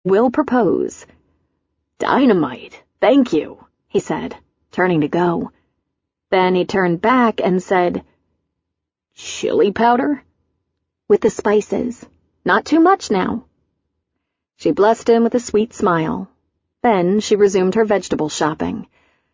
Will propose." "Dynamite, thank you," he said, turning to go. Then he turned back and said, "Chili powder?" "With the spices. Not too much now." She blessed him with a sweet smile. Then she resumed her vegetable shopping.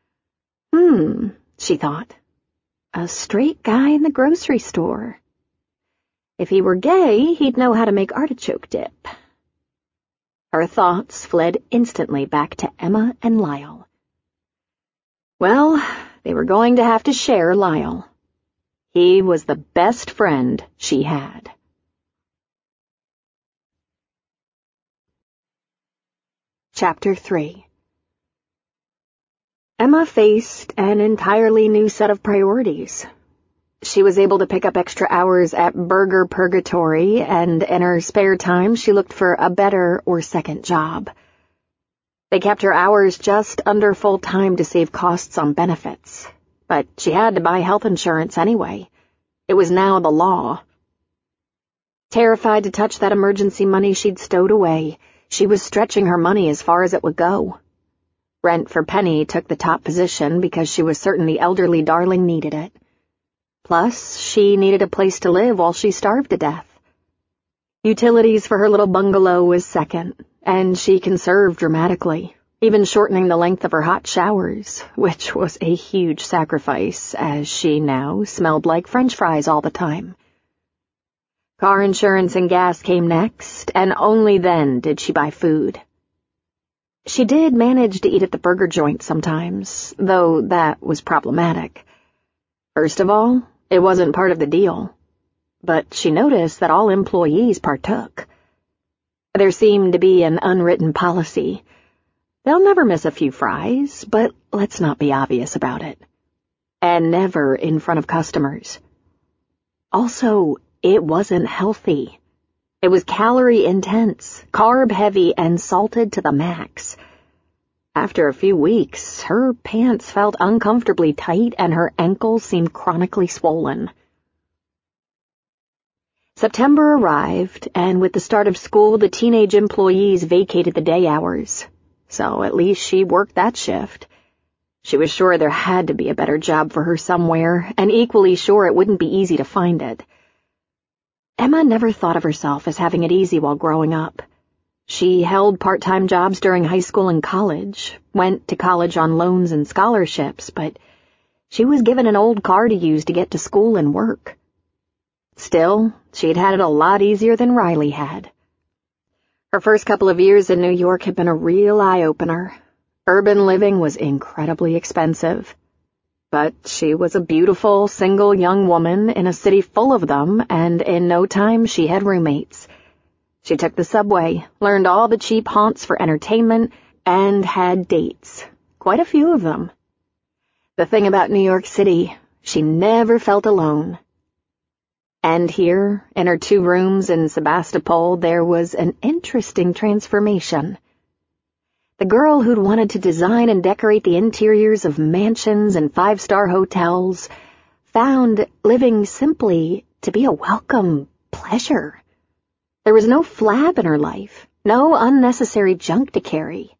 She thought. A straight guy in the grocery store. If he were gay, he'd know how to make artichoke dip. Her thoughts fled instantly back to Emma and Lyle. Well, they were going to have to share Lyle. He was the best friend she had. Chapter 3. Emma faced an entirely new set of priorities. She was able to pick up extra hours at Burger Purgatory, and in her spare time she looked for a better or second job. They kept her hours just under full-time to save costs on benefits, but she had to buy health insurance anyway. It was now the law. Terrified to touch that emergency money she'd stowed away, she was stretching her money as far as it would go. Rent for Penny took the top position because she was certain the elderly darling needed it. Plus, she needed a place to live while she starved to death. Utilities for her little bungalow was second, and she conserved dramatically, even shortening the length of her hot showers, which was a huge sacrifice, as she now smelled like French fries all the time. Car insurance and gas came next, and only then did she buy food. She did manage to eat at the burger joint sometimes, though that was problematic. First of all, it wasn't part of the deal, but she noticed that all employees partook. There seemed to be an unwritten policy. They'll never miss a few fries, but let's not be obvious about it. And never in front of customers. Also, it wasn't healthy. It was calorie-intense, carb-heavy, and salted to the max. After a few weeks, her pants felt uncomfortably tight and her ankles seemed chronically swollen. September arrived, and with the start of school, the teenage employees vacated the day hours. So at least she worked that shift. She was sure there had to be a better job for her somewhere, and equally sure it wouldn't be easy to find it. Emma never thought of herself as having it easy while growing up. She held part-time jobs during high school and college, went to college on loans and scholarships, but she was given an old car to use to get to school and work. Still, she'd had it a lot easier than Riley had. Her first couple of years in New York had been a real eye-opener. Urban living was incredibly expensive. But she was a beautiful, single young woman in a city full of them, and in no time she had roommates. She took the subway, learned all the cheap haunts for entertainment, and had dates. Quite a few of them. The thing about New York City, she never felt alone. And here, in her 2 rooms in Sebastopol, there was an interesting transformation. The girl who'd wanted to design and decorate the interiors of mansions and 5-star hotels found living simply to be a welcome pleasure. There was no flab in her life, no unnecessary junk to carry.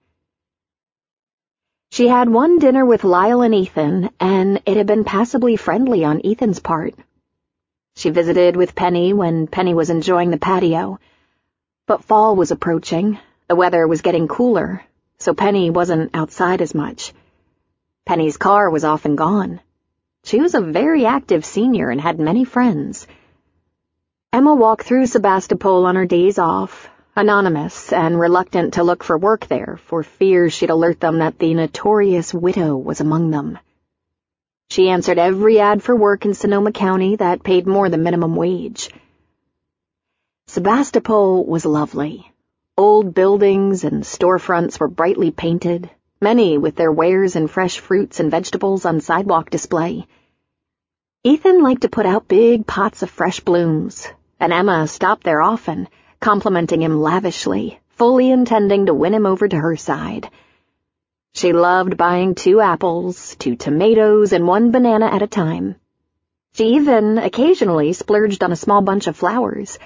She had one dinner with Lyle and Ethan, and it had been passably friendly on Ethan's part. She visited with Penny when Penny was enjoying the patio. But fall was approaching, the weather was getting cooler, so Penny wasn't outside as much. Penny's car was often gone. She was a very active senior and had many friends. Emma walked through Sebastopol on her days off, anonymous and reluctant to look for work there for fear she'd alert them that the notorious widow was among them. She answered every ad for work in Sonoma County that paid more than minimum wage. Sebastopol was lovely. Old buildings and storefronts were brightly painted, many with their wares and fresh fruits and vegetables on sidewalk display. Ethan liked to put out big pots of fresh blooms, and Emma stopped there often, complimenting him lavishly, fully intending to win him over to her side. She loved buying 2 apples, 2 tomatoes, and 1 banana at a time. She even occasionally splurged on a small bunch of flowers,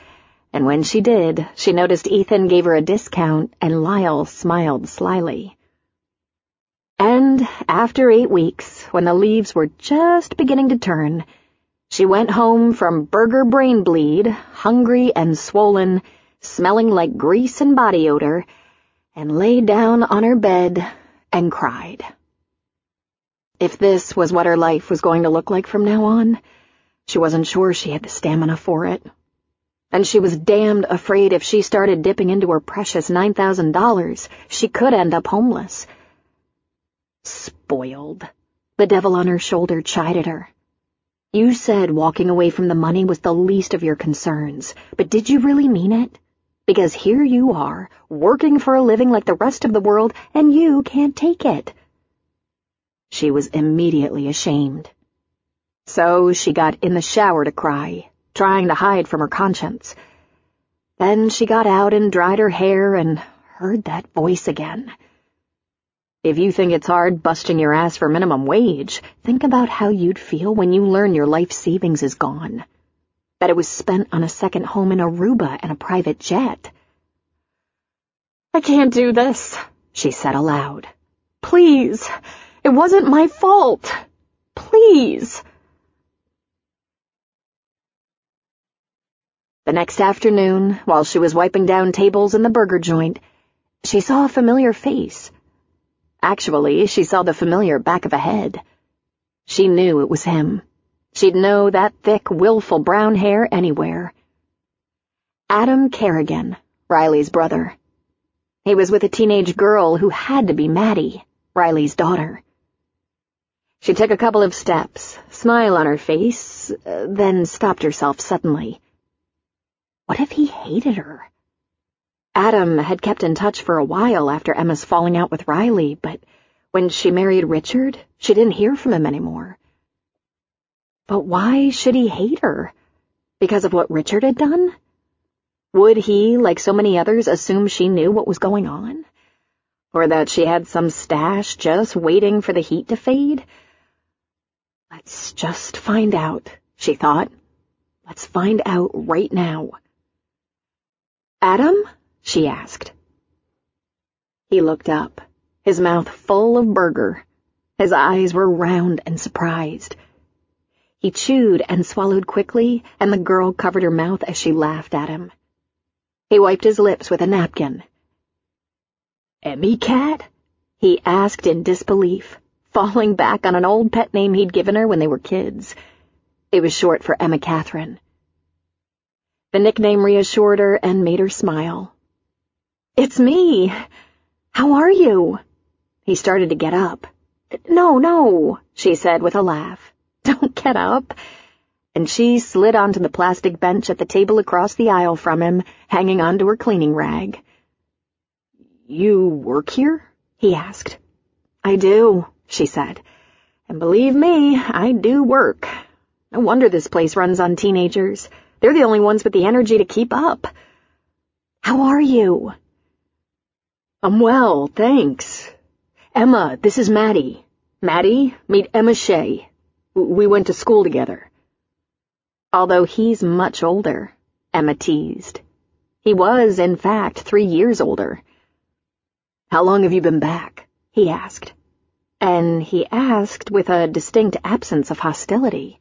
And when she did, she noticed Ethan gave her a discount and Lyle smiled slyly. And after 8 weeks, when the leaves were just beginning to turn, she went home from burger brain bleed, hungry and swollen, smelling like grease and body odor, and lay down on her bed and cried. If this was what her life was going to look like from now on, she wasn't sure she had the stamina for it. And she was damned afraid if she started dipping into her precious $9,000, she could end up homeless. Spoiled. The devil on her shoulder chided her. You said walking away from the money was the least of your concerns, but did you really mean it? Because here you are, working for a living like the rest of the world, and you can't take it. She was immediately ashamed. So she got in the shower to cry, trying to hide from her conscience. Then she got out and dried her hair and heard that voice again. If you think it's hard busting your ass for minimum wage, think about how you'd feel when you learn your life savings is gone. That it was spent on a second home in Aruba and a private jet. I can't do this, she said aloud. Please, it wasn't my fault. Please. The next afternoon, while she was wiping down tables in the burger joint, she saw a familiar face. Actually, she saw the familiar back of a head. She knew it was him. She'd know that thick, willful brown hair anywhere. Adam Kerrigan, Riley's brother. He was with a teenage girl who had to be Maddie, Riley's daughter. She took a couple of steps, smile on her face, then stopped herself suddenly. What if he hated her? Adam had kept in touch for a while after Emma's falling out with Riley, but when she married Richard, she didn't hear from him anymore. But why should he hate her? Because of what Richard had done? Would he, like so many others, assume she knew what was going on? Or that she had some stash just waiting for the heat to fade? Let's just find out, she thought. Let's find out right now. Adam? She asked. He looked up, his mouth full of burger. His eyes were round and surprised. He chewed and swallowed quickly, and the girl covered her mouth as she laughed at him. He wiped his lips with a napkin. Emmy Cat? He asked in disbelief, falling back on an old pet name he'd given her when they were kids. It was short for Emma Catherine. The nickname reassured her and made her smile. It's me. How are you? He started to get up. No, she said with a laugh. Don't get up. And she slid onto the plastic bench at the table across the aisle from him, hanging onto her cleaning rag. You work here? He asked. I do, she said. And believe me, I do work. No wonder this place runs on teenagers. They're the only ones with the energy to keep up. How are you? I'm well, thanks. Emma, this is Maddie. Maddie, meet Emma Shea. We went to school together. Although he's much older, Emma teased. He was, in fact, 3 years older. How long have you been back? He asked. And he asked with a distinct absence of hostility.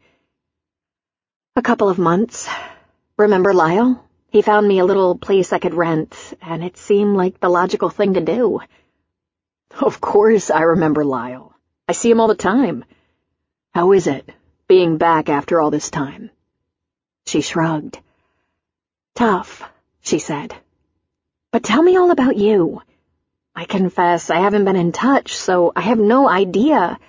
A couple of months. Remember Lyle? He found me a little place I could rent, and it seemed like the logical thing to do. Of course I remember Lyle. I see him all the time. How is it, being back after all this time? She shrugged. Tough, she said. But tell me all about you. I confess I haven't been in touch, so I have no idea.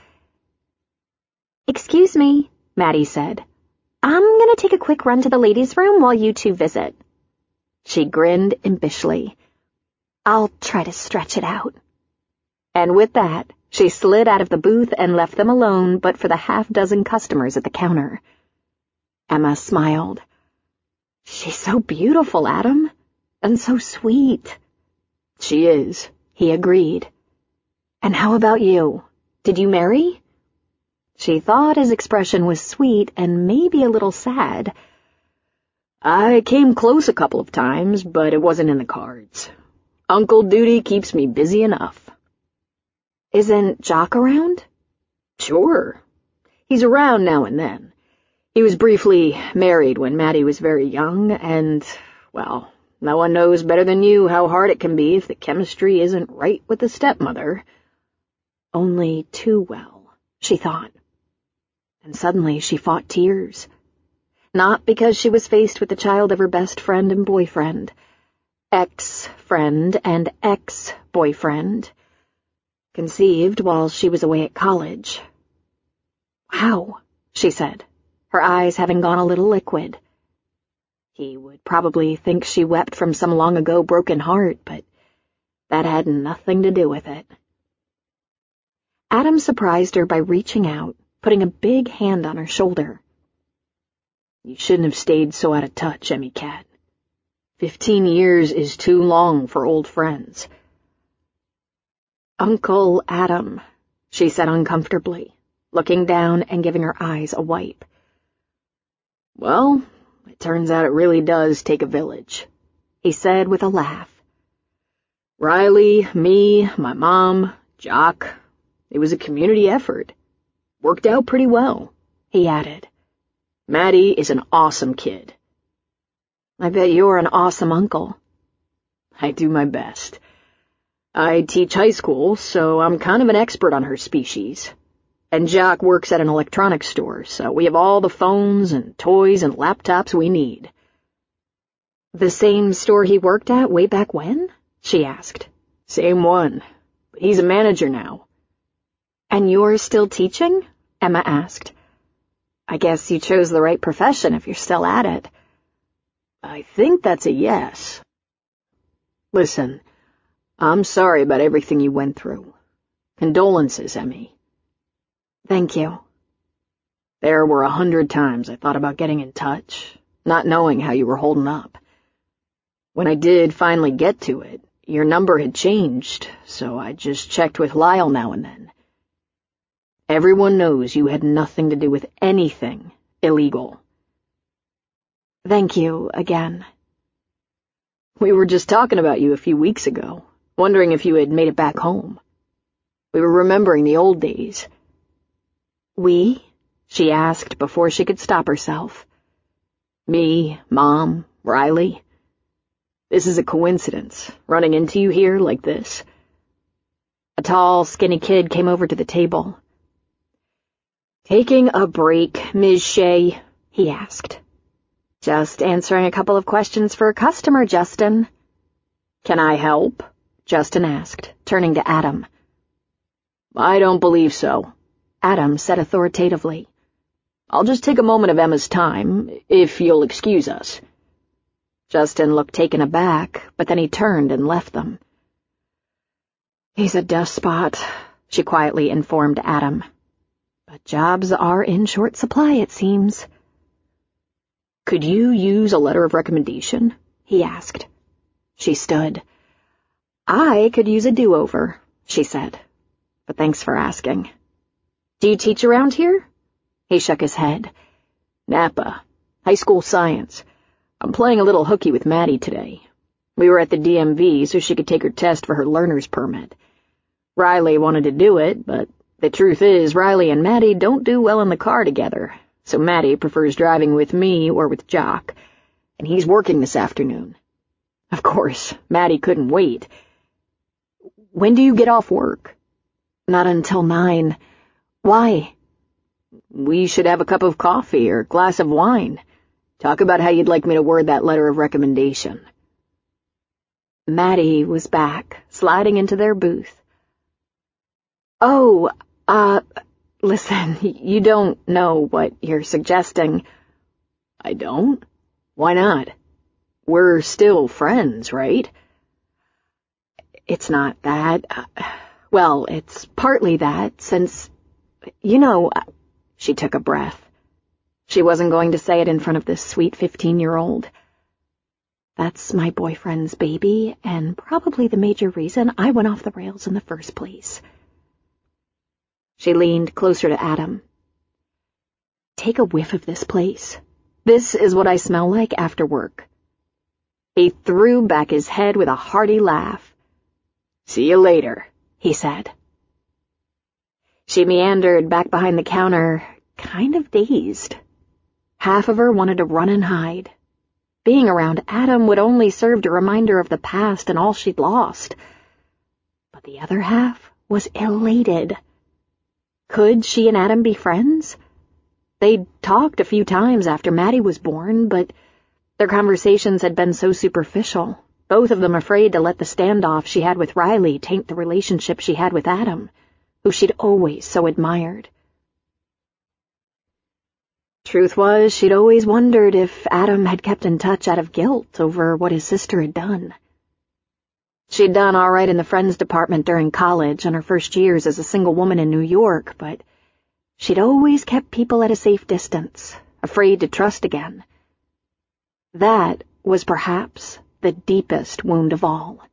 Excuse me, Maddie said. I'm gonna take a quick run to the ladies' room while you two visit. She grinned impishly. I'll try to stretch it out. And with that, she slid out of the booth and left them alone but for the half-dozen customers at the counter. Emma smiled. She's so beautiful, Adam, and so sweet. She is, he agreed. And how about you? Did you marry? She thought his expression was sweet and maybe a little sad. I came close a couple of times, but it wasn't in the cards. Uncle duty keeps me busy enough. Isn't Jock around? Sure. He's around now and then. He was briefly married when Maddie was very young, and, well, no one knows better than you how hard it can be if the chemistry isn't right with the stepmother. Only too well, she thought. And suddenly she fought tears. Not because she was faced with the child of her best friend and boyfriend. Ex-friend and ex-boyfriend. Conceived while she was away at college. Wow, she said, her eyes having gone a little liquid. He would probably think she wept from some long-ago broken heart, but that had nothing to do with it. Adam surprised her by reaching out, putting a big hand on her shoulder. You shouldn't have stayed so out of touch, Emmy Cat. 15 years is too long for old friends. Uncle Adam, she said uncomfortably, looking down and giving her eyes a wipe. Well, it turns out it really does take a village, he said with a laugh. Riley, me, my mom, Jock, it was a community effort. Worked out pretty well, he added. Maddie is an awesome kid. I bet you're an awesome uncle. I do my best. I teach high school, so I'm kind of an expert on her species. And Jock works at an electronics store, so we have all the phones and toys and laptops we need. The same store he worked at way back when? She asked. Same one. But he's a manager now. And you're still teaching? Emma asked. I guess you chose the right profession if you're still at it. I think that's a yes. Listen, I'm sorry about everything you went through. Condolences, Emmy. Thank you. There were 100 times I thought about getting in touch, not knowing how you were holding up. When I did finally get to it, your number had changed, so I just checked with Lyle now and then. Everyone knows you had nothing to do with anything illegal. Thank you again. We were just talking about you a few weeks ago, wondering if you had made it back home. We were remembering the old days. We? She asked before she could stop herself. Me, Mom, Riley. This is a coincidence, running into you here like this. A tall, skinny kid came over to the table. Taking a break, Ms. Shea? He asked. Just answering a couple of questions for a customer, Justin. Can I help? Justin asked, turning to Adam. I don't believe so, Adam said authoritatively. I'll just take a moment of Emma's time, if you'll excuse us. Justin looked taken aback, but then he turned and left them. He's a despot, she quietly informed Adam. But jobs are in short supply, it seems. Could you use a letter of recommendation? He asked. She stood. I could use a do-over, she said. But thanks for asking. Do you teach around here? He shook his head. Napa. High school science. I'm playing a little hooky with Maddie today. We were at the DMV so she could take her test for her learner's permit. Riley wanted to do it, but the truth is Riley and Maddie don't do well in the car together, so Maddie prefers driving with me or with Jock, and he's working this afternoon. Of course, Maddie couldn't wait. When do you get off work? Not until 9. Why? We should have a cup of coffee or a glass of wine. Talk about how you'd like me to word that letter of recommendation. Maddie was back, sliding into their booth. Oh, listen, you don't know what you're suggesting. I don't? Why not? We're still friends, right? It's not that. Well, it's partly that, since, you know, she took a breath. She wasn't going to say it in front of this sweet 15-year-old. That's my boyfriend's baby, and probably the major reason I went off the rails in the first place. She leaned closer to Adam. Take a whiff of this place, This is what I smell like after work." He threw back his head with a hearty laugh. "See you later," he said. She meandered back behind the counter, kind of dazed. Half of her wanted to run and hide. Being around Adam would only serve to remind her of the past and all she'd lost. But the other half was elated. Could she and Adam be friends? They'd talked a few times after Maddie was born, but their conversations had been so superficial, both of them afraid to let the standoff she had with Riley taint the relationship she had with Adam, who she'd always so admired. Truth was, she'd always wondered if Adam had kept in touch out of guilt over what his sister had done. She'd done all right in the friends department during college and her first years as a single woman in New York, but she'd always kept people at a safe distance, afraid to trust again. That was perhaps the deepest wound of all.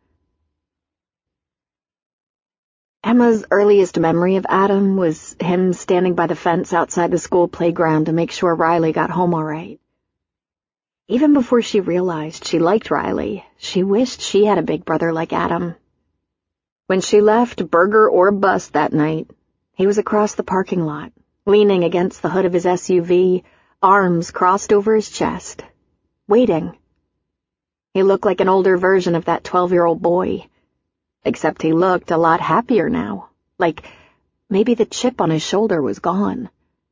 Emma's earliest memory of Adam was him standing by the fence outside the school playground to make sure Riley got home all right. Even before she realized she liked Riley, she wished she had a big brother like Adam. When she left Burger or Bust that night, he was across the parking lot, leaning against the hood of his SUV, arms crossed over his chest, waiting. He looked like an older version of that 12-year-old boy, except he looked a lot happier now, like maybe the chip on his shoulder was gone.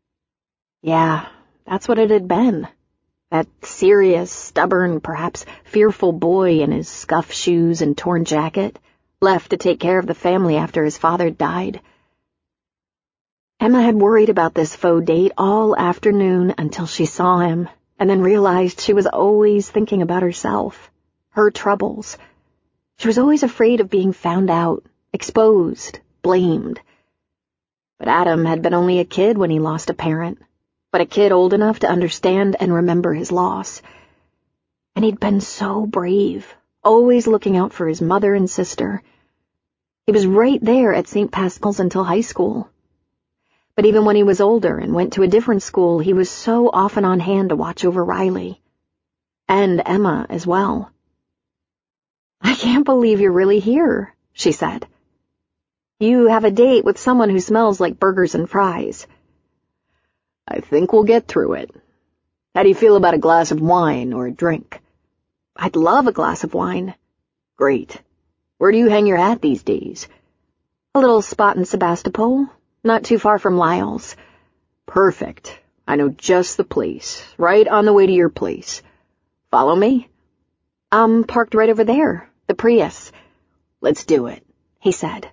Yeah, that's what it had been. That serious, stubborn, perhaps fearful boy in his scuffed shoes and torn jacket, left to take care of the family after his father died. Emma had worried about this faux date all afternoon until she saw him, and then realized she was always thinking about herself, her troubles. She was always afraid of being found out, exposed, blamed. But Adam had been only a kid when he lost a parent, but a kid old enough to understand and remember his loss. And he'd been so brave, always looking out for his mother and sister. He was right there at St. Pascal's until high school. But even when he was older and went to a different school, he was so often on hand to watch over Riley. And Emma as well. "I can't believe you're really here," she said. "You have a date with someone who smells like burgers and fries." "I think we'll get through it. How do you feel about a glass of wine or a drink?" "I'd love a glass of wine." "Great. Where do you hang your hat these days?" "A little spot in Sebastopol, not too far from Lyle's." "Perfect. I know just the place, right on the way to your place. Follow me?" "I'm parked right over there, the Prius." "Let's do it," he said.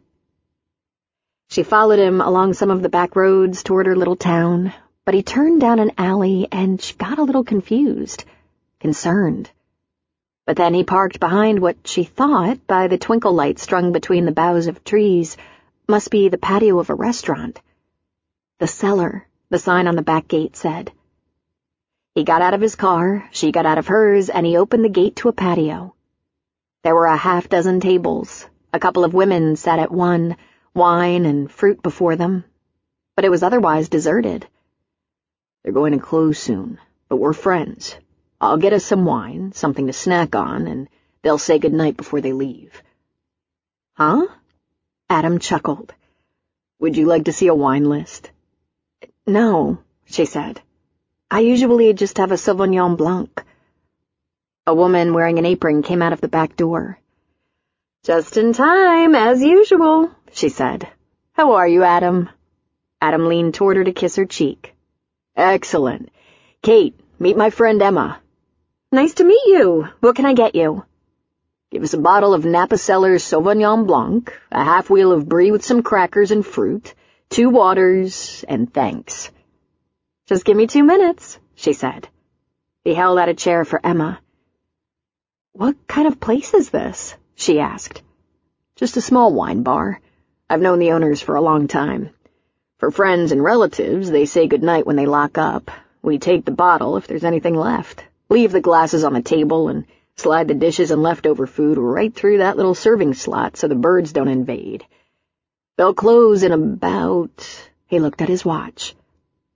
She followed him along some of the back roads toward her little town, but he turned down an alley and she got a little confused, concerned. But then he parked behind what she thought, by the twinkle light strung between the boughs of trees, must be the patio of a restaurant. "The Cellar," the sign on the back gate said. He got out of his car, she got out of hers, and he opened the gate to a patio. There were a half-dozen tables. A couple of women sat at one, wine and fruit before them. But it was otherwise deserted. "They're going to close soon, but we're friends. I'll get us some wine, something to snack on, and they'll say goodnight before they leave." "Huh?" Adam chuckled. "Would you like to see a wine list?" "No," she said. "I usually just have a Sauvignon Blanc." A woman wearing an apron came out of the back door. "Just in time, as usual," she said. "How are you, Adam?" Adam leaned toward her to kiss her cheek. "Excellent. Kate, meet my friend Emma." "Nice to meet you. What can I get you?" "Give us a bottle of Napa Cellars Sauvignon Blanc, a half-wheel of brie with some crackers and fruit, 2 waters, and thanks." "Just give me 2 minutes," she said. He held out a chair for Emma. "What kind of place is this?" she asked. "Just a small wine bar. I've known the owners for a long time. For friends and relatives, they say goodnight when they lock up. We take the bottle if there's anything left, leave the glasses on the table, and slide the dishes and leftover food right through that little serving slot so the birds don't invade. They'll close in about—" he looked at his watch.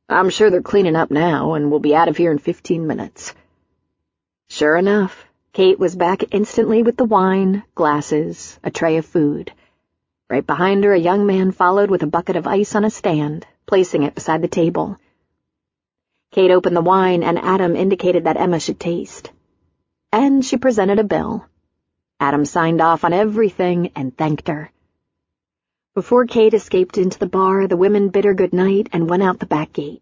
I'm sure they're cleaning up now, and we'll be out of here in 15 minutes. Sure enough, Kate was back instantly with the wine, glasses, a tray of food. Right behind her, a young man followed with a bucket of ice on a stand, placing it beside the table. Kate opened the wine, and Adam indicated that Emma should taste. And she presented a bill. Adam signed off on everything and thanked her. Before Kate escaped into the bar, the women bid her good night and went out the back gate.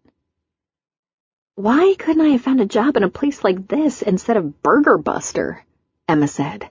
"Why couldn't I have found a job in a place like this instead of Burger Buster?" Emma said.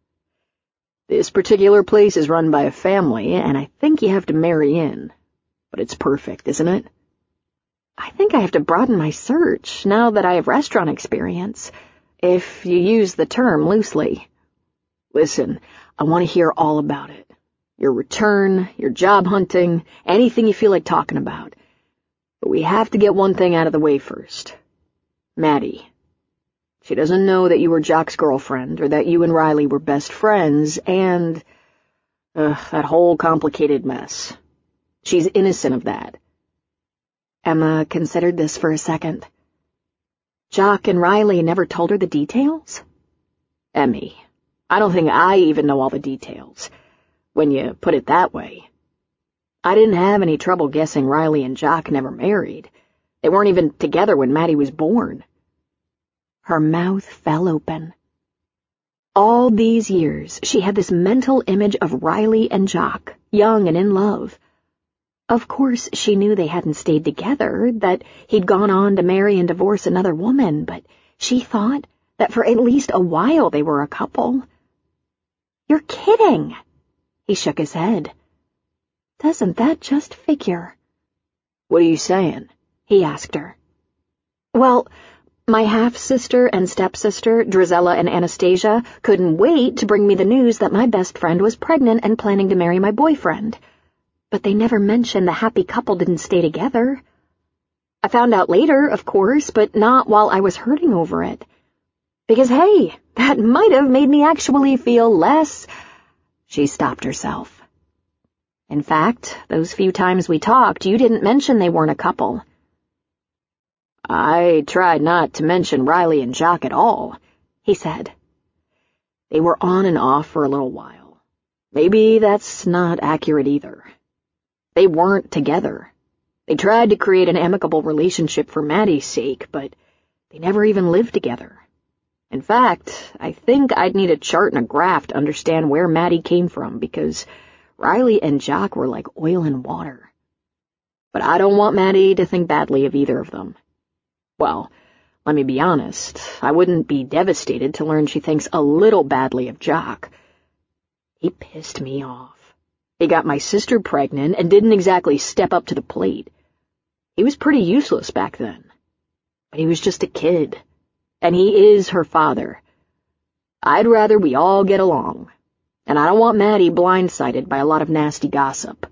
"This particular place is run by a family, and I think you have to marry in. But it's perfect, isn't it?" "I think I have to broaden my search, now that I have restaurant experience, if you use the term loosely." "Listen, I want to hear all about it. Your return, your job hunting, anything you feel like talking about. But we have to get one thing out of the way first. Maddie. She doesn't know that you were Jock's girlfriend, or that you and Riley were best friends, and that whole complicated mess. She's innocent of that." Emma considered this for a second. "Jock and Riley never told her the details?" "Emmy, I don't think I even know all the details, when you put it that way. I didn't have any trouble guessing Riley and Jock never married. They weren't even together when Maddie was born." Her mouth fell open. All these years, she had this mental image of Riley and Jock, young and in love. Of course, she knew they hadn't stayed together, that he'd gone on to marry and divorce another woman, but she thought that for at least a while they were a couple. "You're kidding!" He shook his head. "Doesn't that just figure?" "What are you saying?" he asked her. "Well, my half-sister and stepsister, Drizella and Anastasia, couldn't wait to bring me the news that my best friend was pregnant and planning to marry my boyfriend. But they never mentioned the happy couple didn't stay together. I found out later, of course, but not while I was hurting over it. Because, hey, that might have made me actually feel less—" She stopped herself. "In fact, those few times we talked, you didn't mention they weren't a couple." "I tried not to mention Riley and Jock at all," he said. "They were on and off for a little while. Maybe that's not accurate either. They weren't together. They tried to create an amicable relationship for Maddie's sake, but they never even lived together. In fact, I think I'd need a chart and a graph to understand where Maddie came from, because Riley and Jock were like oil and water. But I don't want Maddie to think badly of either of them. Well, let me be honest, I wouldn't be devastated to learn she thinks a little badly of Jock. He pissed me off. He got my sister pregnant and didn't exactly step up to the plate. He was pretty useless back then. But he was just a kid. And he is her father. I'd rather we all get along. And I don't want Maddie blindsided by a lot of nasty gossip."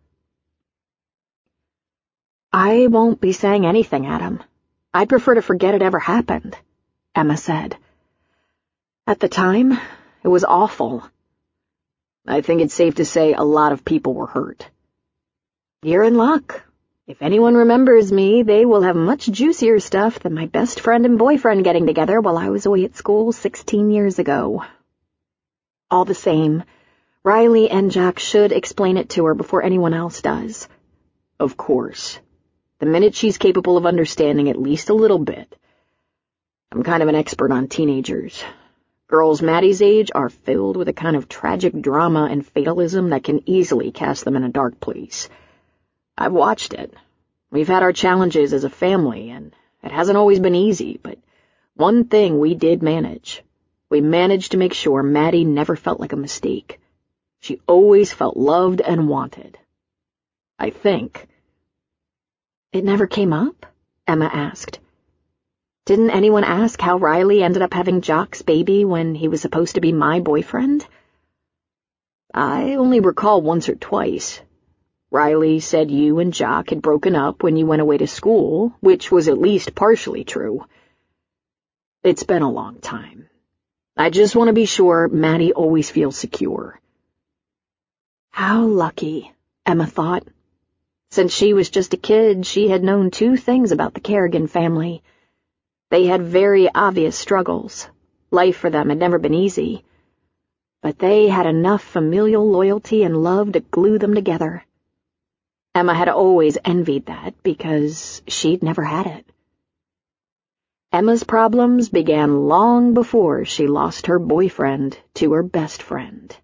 "I won't be saying anything, Adam. I'd prefer to forget it ever happened," Emma said. "At the time, it was awful. I think it's safe to say a lot of people were hurt." "You're in luck. If anyone remembers me, they will have much juicier stuff than my best friend and boyfriend getting together while I was away at school 16 years ago. All the same, Riley and Jock should explain it to her before anyone else does." "Of course. The minute she's capable of understanding at least a little bit. I'm kind of an expert on teenagers. Girls Maddie's age are filled with a kind of tragic drama and fatalism that can easily cast them in a dark place. I've watched it. We've had our challenges as a family, and it hasn't always been easy, but one thing we did manage. We managed to make sure Maddie never felt like a mistake. She always felt loved and wanted. I think." "It never came up?" Emma asked. "Didn't anyone ask how Riley ended up having Jock's baby when he was supposed to be my boyfriend?" "I only recall once or twice. Riley said you and Jock had broken up when you went away to school, which was at least partially true. It's been a long time. I just want to be sure Maddie always feels secure." How lucky, Emma thought. Since she was just a kid, she had known two things about the Kerrigan family. They had very obvious struggles. Life for them had never been easy. But they had enough familial loyalty and love to glue them together. Emma had always envied that because she'd never had it. Emma's problems began long before she lost her boyfriend to her best friend.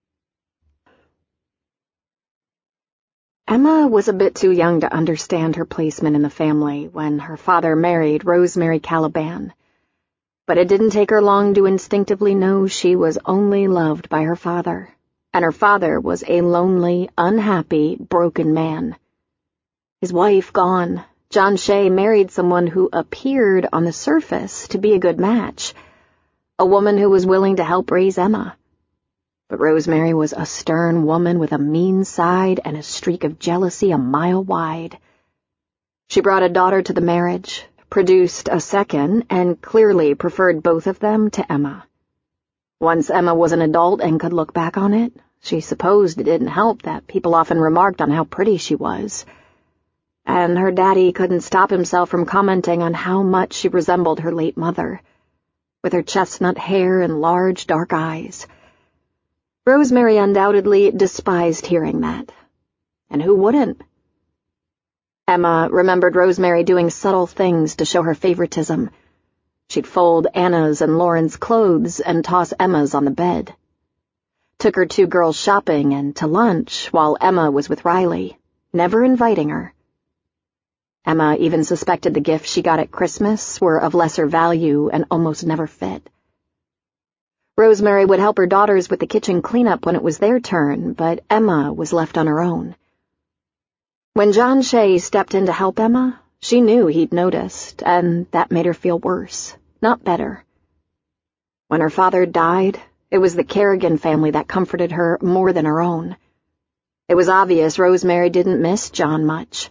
Emma was a bit too young to understand her placement in the family when her father married Rosemary Caliban, but it didn't take her long to instinctively know she was only loved by her father, and her father was a lonely, unhappy, broken man. His wife gone, John Shea married someone who appeared on the surface to be a good match, a woman who was willing to help raise Emma. But Rosemary was a stern woman with a mean side and a streak of jealousy a mile wide. She brought a daughter to the marriage, produced a second, and clearly preferred both of them to Emma. Once Emma was an adult and could look back on it, she supposed it didn't help that people often remarked on how pretty she was. And her daddy couldn't stop himself from commenting on how much she resembled her late mother, with her chestnut hair and large dark eyes. Rosemary undoubtedly despised hearing that. And who wouldn't? Emma remembered Rosemary doing subtle things to show her favoritism. She'd fold Anna's and Lauren's clothes and toss Emma's on the bed. Took her two girls shopping and to lunch while Emma was with Riley, never inviting her. Emma even suspected the gifts she got at Christmas were of lesser value and almost never fit. Rosemary would help her daughters with the kitchen cleanup when it was their turn, but Emma was left on her own. When John Shea stepped in to help Emma, she knew he'd noticed, and that made her feel worse, not better. When her father died, it was the Kerrigan family that comforted her more than her own. It was obvious Rosemary didn't miss John much.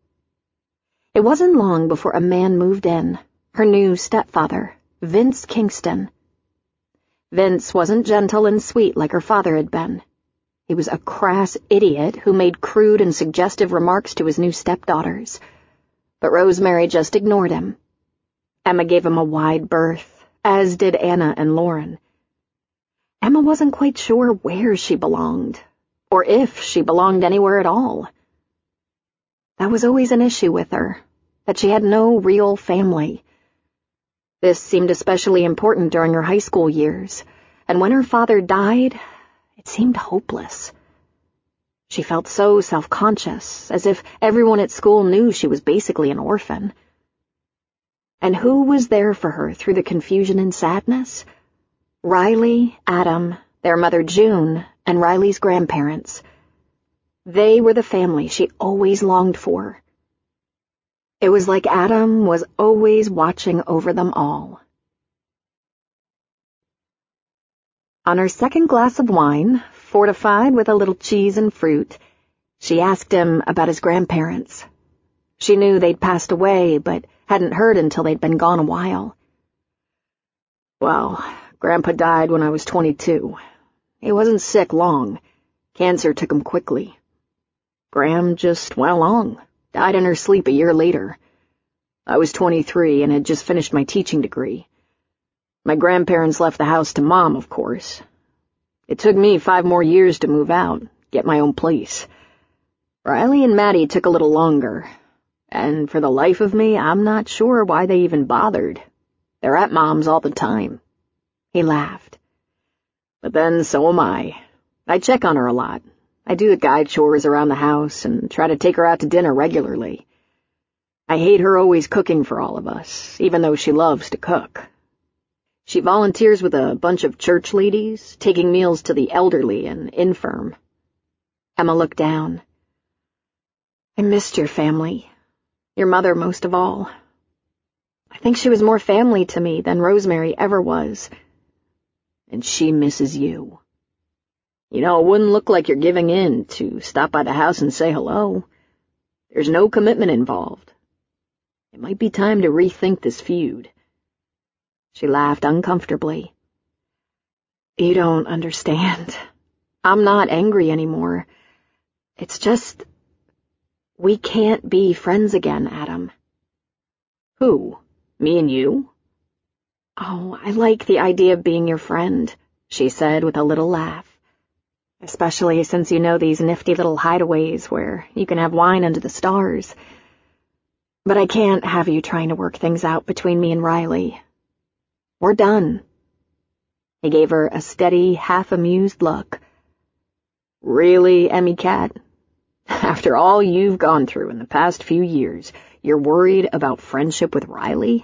It wasn't long before a man moved in, her new stepfather, Vince Kingston. Vince wasn't gentle and sweet like her father had been. He was a crass idiot who made crude and suggestive remarks to his new stepdaughters. But Rosemary just ignored him. Emma gave him a wide berth, as did Anna and Lauren. Emma wasn't quite sure where she belonged, or if she belonged anywhere at all. That was always an issue with her, that she had no real family. This seemed especially important during her high school years, and when her father died, it seemed hopeless. She felt so self-conscious, as if everyone at school knew she was basically an orphan. And who was there for her through the confusion and sadness? Riley, Adam, their mother June, and Riley's grandparents. They were the family she always longed for. It was like Adam was always watching over them all. On her second glass of wine, fortified with a little cheese and fruit, she asked him about his grandparents. She knew they'd passed away, but hadn't heard until they'd been gone a while. Well, Grandpa died when I was 22. He wasn't sick long. Cancer took him quickly. Gram just went along. Died in her sleep a year later. I was 23 and had just finished my teaching degree. My grandparents left the house to Mom, of course. It took me 5 more years to move out, get my own place. Riley and Maddie took a little longer, and for the life of me, I'm not sure why they even bothered. They're at Mom's all the time. He laughed. But then so am I. I check on her a lot. I do the guide chores around the house and try to take her out to dinner regularly. I hate her always cooking for all of us, even though she loves to cook. She volunteers with a bunch of church ladies, taking meals to the elderly and infirm. Emma looked down. I missed your family. Your mother most of all. I think she was more family to me than Rosemary ever was. And she misses you. You know, it wouldn't look like you're giving in to stop by the house and say hello. There's no commitment involved. It might be time to rethink this feud. She laughed uncomfortably. You don't understand. I'm not angry anymore. It's just... We can't be friends again, Adam. Who? Me and you? Oh, I like the idea of being your friend, she said with a little laugh. Especially since you know these nifty little hideaways where you can have wine under the stars. But I can't have you trying to work things out between me and Riley. We're done. He gave her a steady, half-amused look. Really, Emmy Cat? After all you've gone through in the past few years, you're worried about friendship with Riley?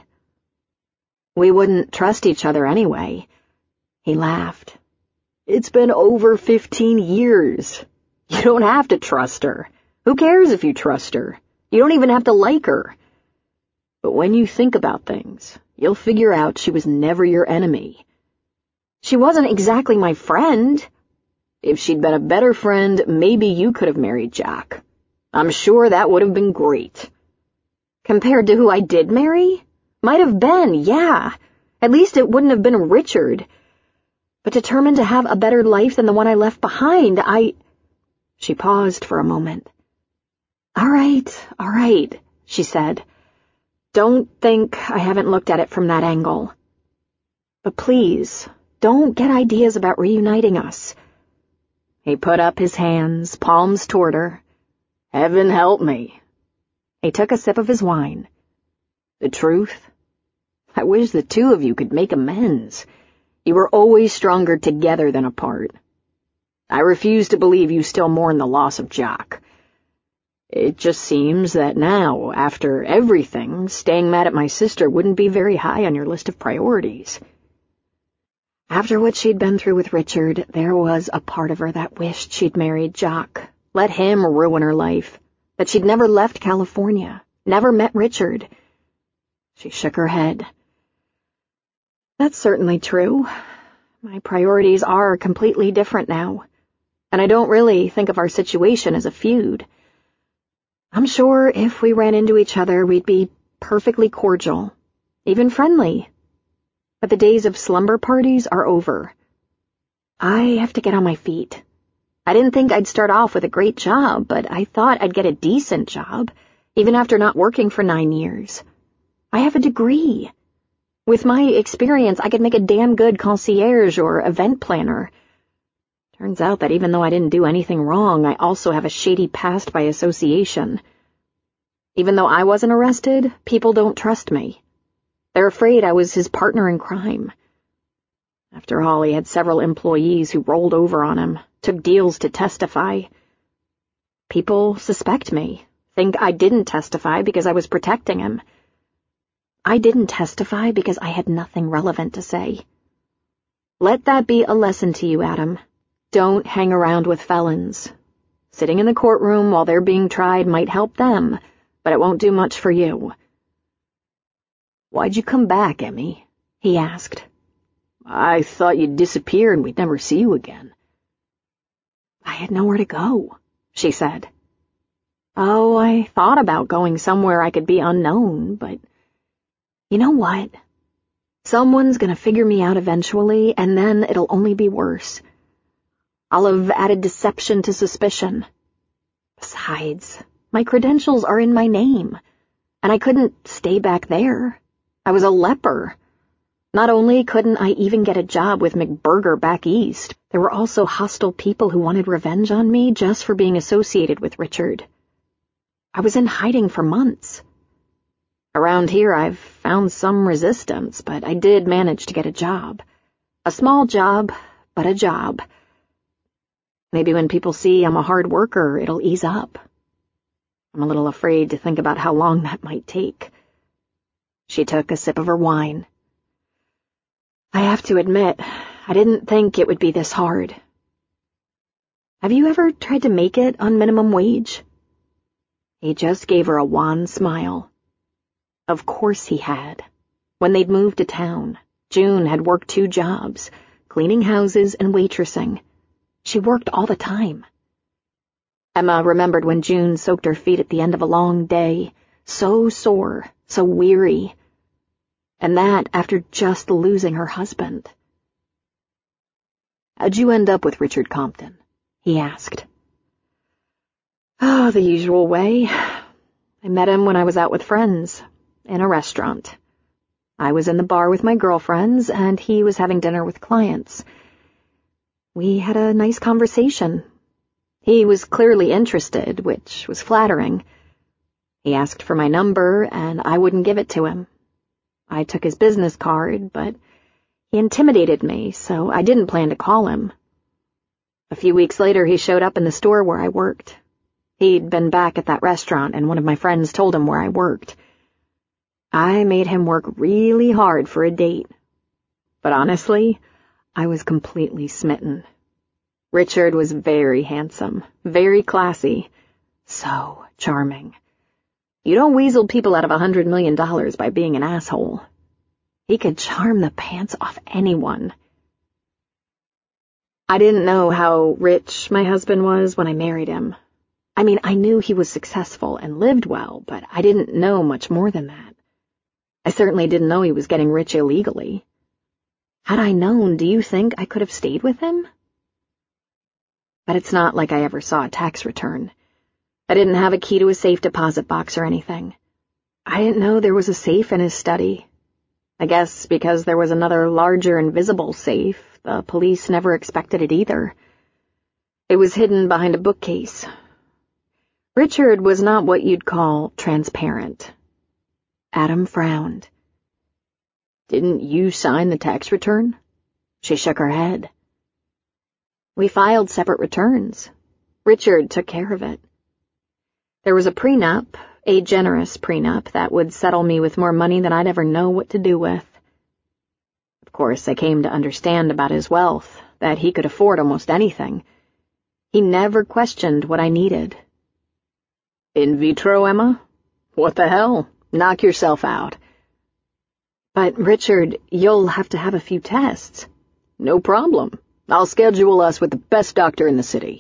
We wouldn't trust each other anyway. He laughed. It's been over 15 years. You don't have to trust her. Who cares if you trust her? You don't even have to like her. But when you think about things, you'll figure out she was never your enemy. She wasn't exactly my friend. If she'd been a better friend, maybe you could have married Jack. I'm sure that would have been great. Compared to who I did marry? Might have been, yeah. At least it wouldn't have been Richard. But determined to have a better life than the one I left behind, She paused for a moment. All right, she said. Don't think I haven't looked at it from that angle. But please, don't get ideas about reuniting us. He put up his hands, palms toward her. Heaven help me. He took a sip of his wine. The truth? I wish the two of you could make amends. You were always stronger together than apart. I refuse to believe you still mourn the loss of Jack. It just seems that now, after everything, staying mad at my sister wouldn't be very high on your list of priorities. After what she'd been through with Richard, there was a part of her that wished she'd married Jack, let him ruin her life, that she'd never left California, never met Richard. She shook her head. That's certainly true. My priorities are completely different now, and I don't really think of our situation as a feud. I'm sure if we ran into each other, we'd be perfectly cordial, even friendly. But the days of slumber parties are over. I have to get on my feet. I didn't think I'd start off with a great job, but I thought I'd get a decent job, even after not working for 9 years. I have a degree. With my experience, I could make a damn good concierge or event planner. Turns out that even though I didn't do anything wrong, I also have a shady past by association. Even though I wasn't arrested, people don't trust me. They're afraid I was his partner in crime. After all, he had several employees who rolled over on him, took deals to testify. People suspect me, think I didn't testify because I was protecting him. I didn't testify because I had nothing relevant to say. Let that be a lesson to you, Adam. Don't hang around with felons. Sitting in the courtroom while they're being tried might help them, but it won't do much for you. Why'd you come back, Emmy? He asked. I thought you'd disappear and we'd never see you again. I had nowhere to go, she said. Oh, I thought about going somewhere I could be unknown, but you know what? Someone's gonna figure me out eventually, and then it'll only be worse. I'll have added deception to suspicion. Besides, my credentials are in my name, and I couldn't stay back there. I was a leper. Not only couldn't I even get a job with McBurger back east, there were also hostile people who wanted revenge on me just for being associated with Richard. I was in hiding for months. Around here I've found some resistance, but I did manage to get a job. A small job, but a job. Maybe when people see I'm a hard worker, it'll ease up. I'm a little afraid to think about how long that might take. She took a sip of her wine. I have to admit, I didn't think it would be this hard. Have you ever tried to make it on minimum wage? He just gave her a wan smile. Of course he had. When they'd moved to town, June had worked 2 jobs, cleaning houses and waitressing. She worked all the time. Emma remembered when June soaked her feet at the end of a long day, so sore, so weary. And that after just losing her husband. How'd you end up with Richard Compton? He asked. Oh, Oh, the usual way. I met him when I was out with friends, in a restaurant. I was in the bar with my girlfriends, and he was having dinner with clients. We had a nice conversation. He was clearly interested, which was flattering. He asked for my number, and I wouldn't give it to him. I took his business card, but he intimidated me, so I didn't plan to call him. A few weeks later, he showed up in the store where I worked. He'd been back at that restaurant, and one of my friends told him where I worked. I made him work really hard for a date. But honestly, I was completely smitten. Richard was very handsome, very classy, so charming. You don't weasel people out of $100 million by being an asshole. He could charm the pants off anyone. I didn't know how rich my husband was when I married him. I mean, I knew he was successful and lived well, but I didn't know much more than that. I certainly didn't know he was getting rich illegally. Had I known, do you think I could have stayed with him? But it's not like I ever saw a tax return. I didn't have a key to a safe deposit box or anything. I didn't know there was a safe in his study. I guess because there was another larger invisible safe, the police never expected it either. It was hidden behind a bookcase. Richard was not what you'd call transparent. Adam frowned. Didn't you sign the tax return? She shook her head. We filed separate returns. Richard took care of it. There was a prenup, a generous prenup, that would settle me with more money than I'd ever know what to do with. Of course, I came to understand about his wealth, that he could afford almost anything. He never questioned what I needed. In vitro, Emma? What the hell? Knock yourself out. But, Richard, you'll have to have a few tests. No problem. I'll schedule us with the best doctor in the city.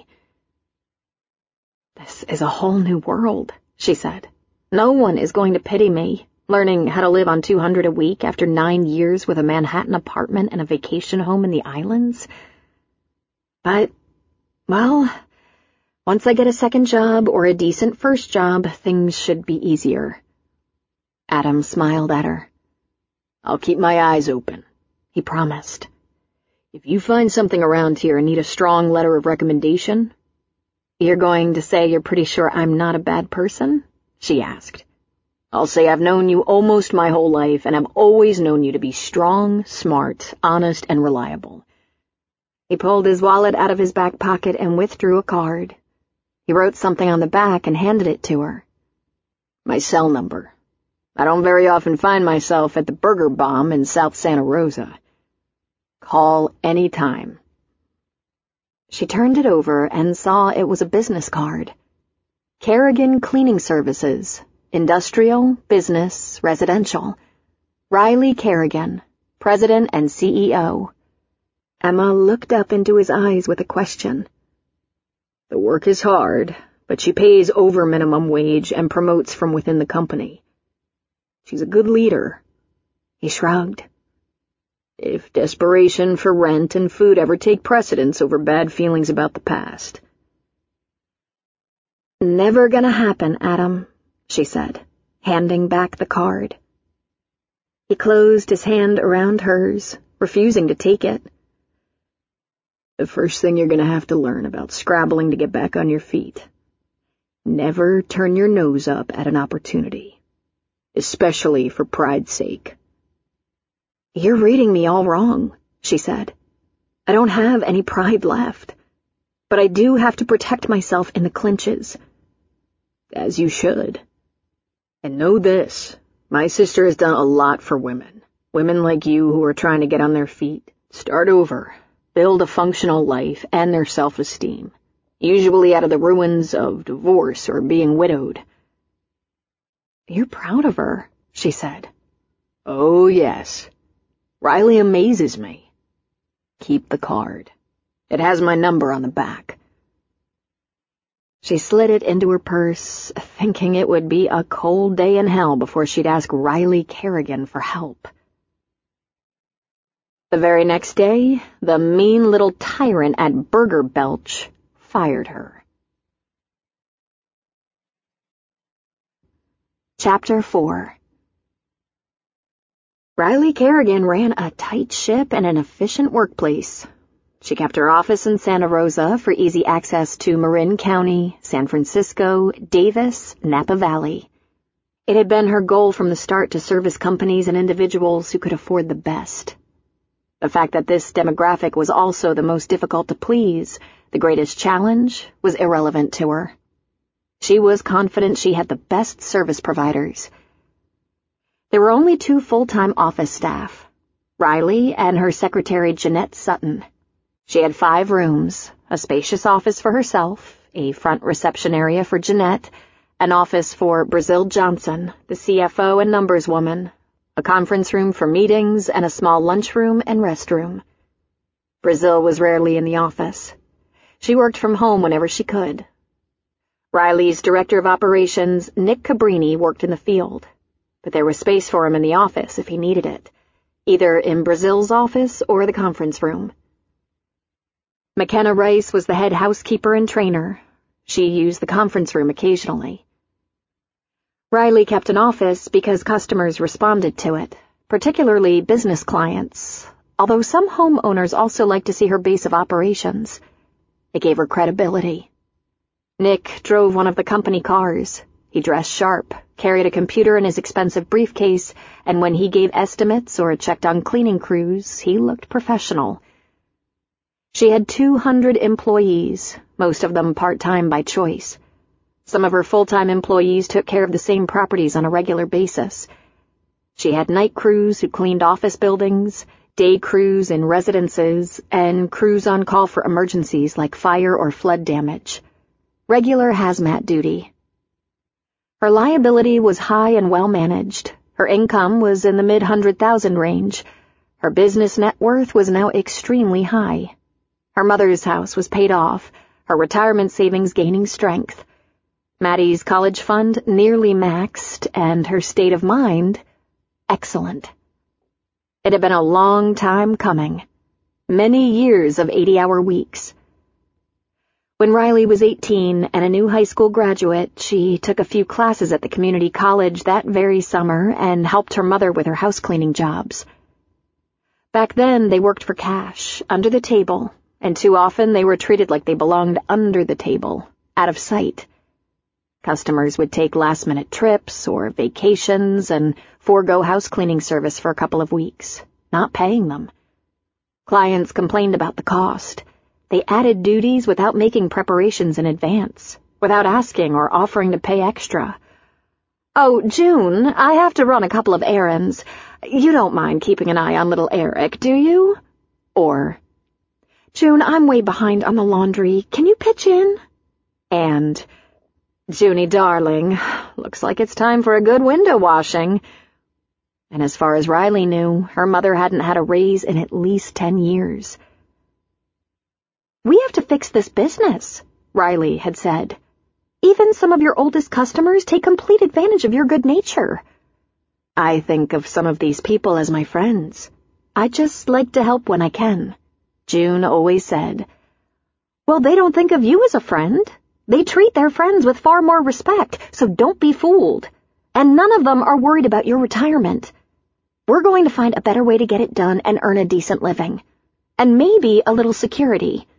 This is a whole new world, she said. No one is going to pity me, learning how to live on $200 a week after 9 years with a Manhattan apartment and a vacation home in the islands. But, well, once I get a second job or a decent first job, things should be easier. Adam smiled at her. I'll keep my eyes open, he promised. If you find something around here and need a strong letter of recommendation... You're going to say you're pretty sure I'm not a bad person? She asked. I'll say I've known you almost my whole life, and I've always known you to be strong, smart, honest, and reliable. He pulled his wallet out of his back pocket and withdrew a card. He wrote something on the back and handed it to her. My cell number. I don't very often find myself at the Burger Bomb in South Santa Rosa. Call any time. She turned it over and saw it was a business card. Kerrigan Cleaning Services, Industrial, Business, Residential. Riley Kerrigan, President and CEO. Emma looked up into his eyes with a question. The work is hard, but she pays over minimum wage and promotes from within the company. She's a good leader. He shrugged. If desperation for rent and food ever take precedence over bad feelings about the past. Never gonna happen, Adam, she said, handing back the card. He closed his hand around hers, refusing to take it. The first thing you're gonna have to learn about scrabbling to get back on your feet. Never turn your nose up at an opportunity, especially for pride's sake. You're reading me all wrong, she said. I don't have any pride left, but I do have to protect myself in the clinches. As you should. And know this, my sister has done a lot for women. Women like you who are trying to get on their feet, start over, build a functional life and their self-esteem, usually out of the ruins of divorce or being widowed. You're proud of her, she said. Oh, yes. Riley amazes me. Keep the card. It has my number on the back. She slid it into her purse, thinking it would be a cold day in hell before she'd ask Riley Kerrigan for help. The very next day, the mean little tyrant at Burger Belch fired her. Chapter 4. Riley Kerrigan ran a tight ship and an efficient workplace. She kept her office in Santa Rosa for easy access to Marin County, San Francisco, Davis, Napa Valley. It had been her goal from the start to service companies and individuals who could afford the best. The fact that this demographic was also the most difficult to please, the greatest challenge, was irrelevant to her. She was confident she had the best service providers. There were only 2 full-time office staff, Riley and her secretary Jeanette Sutton. She had 5 rooms, a spacious office for herself, a front reception area for Jeanette, an office for Brazil Johnson, the CFO and numbers woman, a conference room for meetings, and a small lunchroom and restroom. Brazil was rarely in the office. She worked from home whenever she could. Riley's director of operations, Nick Cabrini, worked in the field, but there was space for him in the office if he needed it, either in Brazil's office or the conference room. McKenna Rice was the head housekeeper and trainer. She used the conference room occasionally. Riley kept an office because customers responded to it, particularly business clients, although some homeowners also liked to see her base of operations. It gave her credibility. Nick drove one of the company cars. He dressed sharp, carried a computer in his expensive briefcase, and when he gave estimates or checked on cleaning crews, he looked professional. She had 200 employees, most of them part-time by choice. Some of her full-time employees took care of the same properties on a regular basis. She had night crews who cleaned office buildings, day crews in residences, and crews on call for emergencies like fire or flood damage. Regular hazmat duty. Her liability was high and well managed. Her income was in the mid-100,000 range. Her business net worth was now extremely high. Her mother's house was paid off, her retirement savings gaining strength. Maddie's college fund nearly maxed, and her state of mind, excellent. It had been a long time coming. Many years of 80-hour weeks. When Riley was 18 and a new high school graduate, she took a few classes at the community college that very summer and helped her mother with her house cleaning jobs. Back then, they worked for cash, under the table, and too often they were treated like they belonged under the table, out of sight. Customers would take last-minute trips or vacations and forego house cleaning service for a couple of weeks, not paying them. Clients complained about the cost. They added duties without making preparations in advance, without asking or offering to pay extra. "Oh, June, I have to run a couple of errands. You don't mind keeping an eye on little Eric, do you?" Or, "June, I'm way behind on the laundry. Can you pitch in?" And, "Junie, darling, looks like it's time for a good window washing." And as far as Riley knew, her mother hadn't had a raise in at least 10 years. "We have to fix this business," Riley had said. "Even some of your oldest customers take complete advantage of your good nature." "I think of some of these people as my friends. I just like to help when I can," June always said. "Well, they don't think of you as a friend. They treat their friends with far more respect, so don't be fooled. And none of them are worried about your retirement. We're going to find a better way to get it done and earn a decent living. And maybe a little security."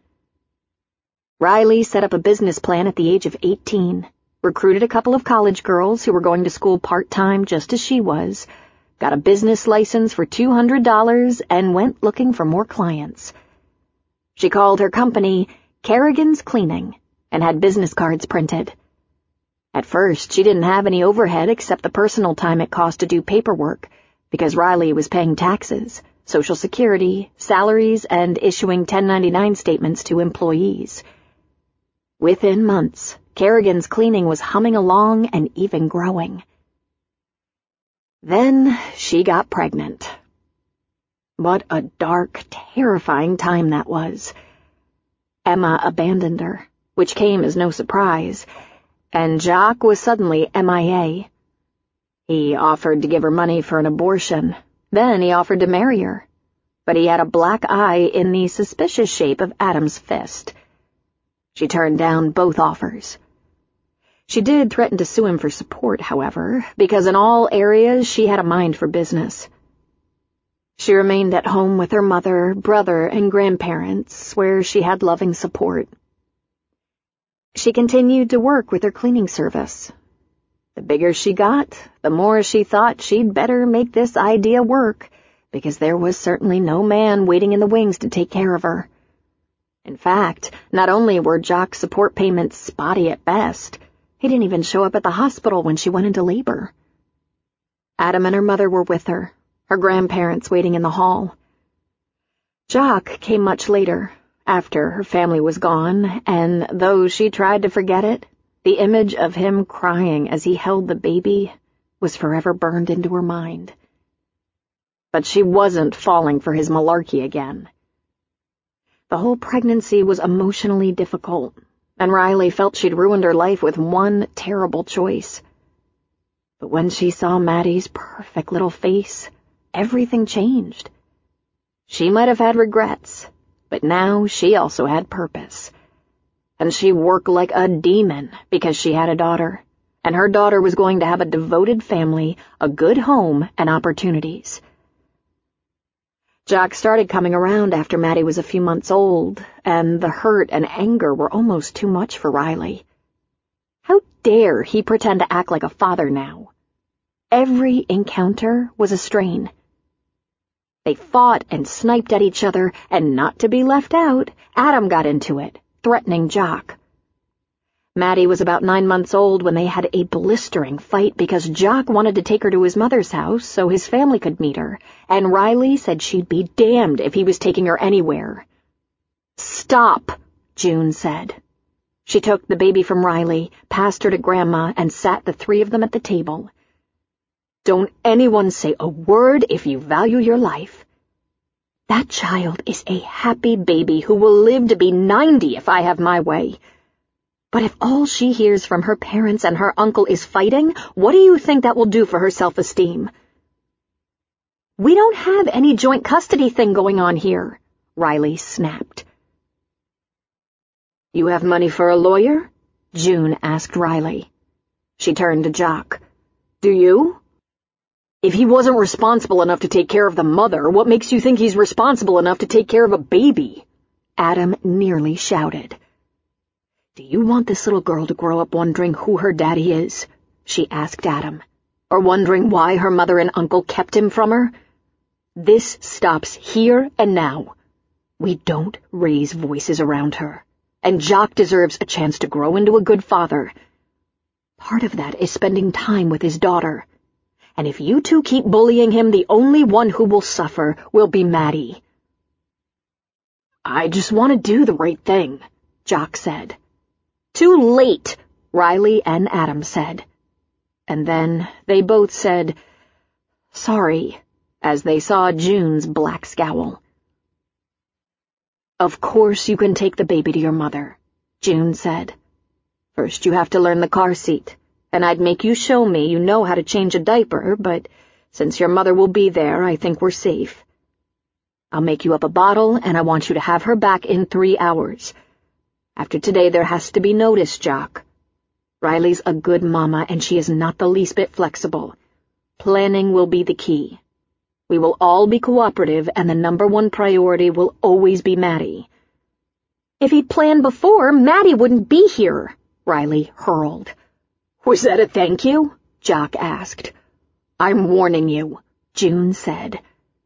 Riley set up a business plan at the age of 18, recruited a couple of college girls who were going to school part-time just as she was, got a business license for $200, and went looking for more clients. She called her company Kerrigan's Cleaning and had business cards printed. At first, she didn't have any overhead except the personal time it cost to do paperwork, because Riley was paying taxes, Social Security, salaries, and issuing 1099 statements to employees. Within months, Kerrigan's Cleaning was humming along and even growing. Then she got pregnant. What a dark, terrifying time that was. Emma abandoned her, which came as no surprise, and Jacques was suddenly MIA. He offered to give her money for an abortion. Then he offered to marry her, but he had a black eye in the suspicious shape of Adam's fist. She turned down both offers. She did threaten to sue him for support, however, because in all areas she had a mind for business. She remained at home with her mother, brother, and grandparents, where she had loving support. She continued to work with her cleaning service. The bigger she got, the more she thought she'd better make this idea work, because there was certainly no man waiting in the wings to take care of her. In fact, not only were Jock's support payments spotty at best, he didn't even show up at the hospital when she went into labor. Adam and her mother were with her grandparents waiting in the hall. Jock came much later, after her family was gone, and though she tried to forget it, the image of him crying as he held the baby was forever burned into her mind. But she wasn't falling for his malarkey again. The whole pregnancy was emotionally difficult, and Riley felt she'd ruined her life with one terrible choice. But when she saw Maddie's perfect little face, everything changed. She might have had regrets, but now she also had purpose. And she worked like a demon because she had a daughter, and her daughter was going to have a devoted family, a good home, and opportunities. Jock started coming around after Maddie was a few months old, and the hurt and anger were almost too much for Riley. How dare he pretend to act like a father now? Every encounter was a strain. They fought and sniped at each other, and not to be left out, Adam got into it, threatening Jock. Maddie was about 9 months old when they had a blistering fight because Jock wanted to take her to his mother's house so his family could meet her, and Riley said she'd be damned if he was taking her anywhere. "Stop," June said. She took the baby from Riley, passed her to Grandma, and sat the three of them at the table. "Don't anyone say a word if you value your life. That child is a happy baby who will live to be 90 if I have my way. But if all she hears from her parents and her uncle is fighting, what do you think that will do for her self-esteem?" "We don't have any joint custody thing going on here," Riley snapped. "You have money for a lawyer?" June asked Riley. She turned to Jock. "Do you? If he wasn't responsible enough to take care of the mother, what makes you think he's responsible enough to take care of a baby?" Adam nearly shouted. "Do you want this little girl to grow up wondering who her daddy is?" she asked Adam. "Or wondering why her mother and uncle kept him from her? This stops here and now. We don't raise voices around her, and Jock deserves a chance to grow into a good father. Part of that is spending time with his daughter. And if you two keep bullying him, the only one who will suffer will be Maddie." "I just want to do the right thing," Jock said. "Too late," Riley and Adam said. And then they both said, "Sorry," as they saw June's black scowl. "Of course you can take the baby to your mother," June said. "First you have to learn the car seat, and I'd make you show me you know how to change a diaper, but since your mother will be there, I think we're safe. I'll make you up a bottle, and I want you to have her back in 3 hours. After today there has to be notice, Jock. Riley's a good mama, and she is not the least bit flexible. Planning will be the key. We will all be cooperative, and the #1 priority will always be Maddie." "If he'd planned before, Maddie wouldn't be here," Riley hurled. "Was that a thank you?" Jock asked. "I'm warning you," June said.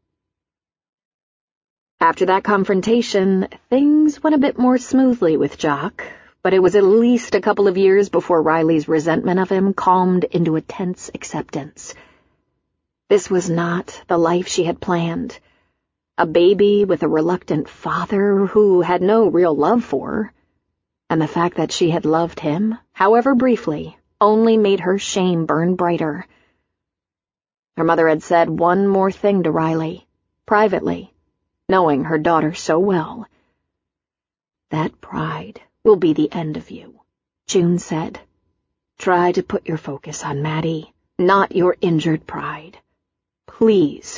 After that confrontation, things went a bit more smoothly with Jock, but it was at least a couple of years before Riley's resentment of him calmed into a tense acceptance. This was not the life she had planned. A baby with a reluctant father who had no real love for her. And the fact that she had loved him, however briefly, only made her shame burn brighter. Her mother had said one more thing to Riley, privately, knowing her daughter so well. "That pride will be the end of you," June said. "Try to put your focus on Maddie, not your injured pride. Please."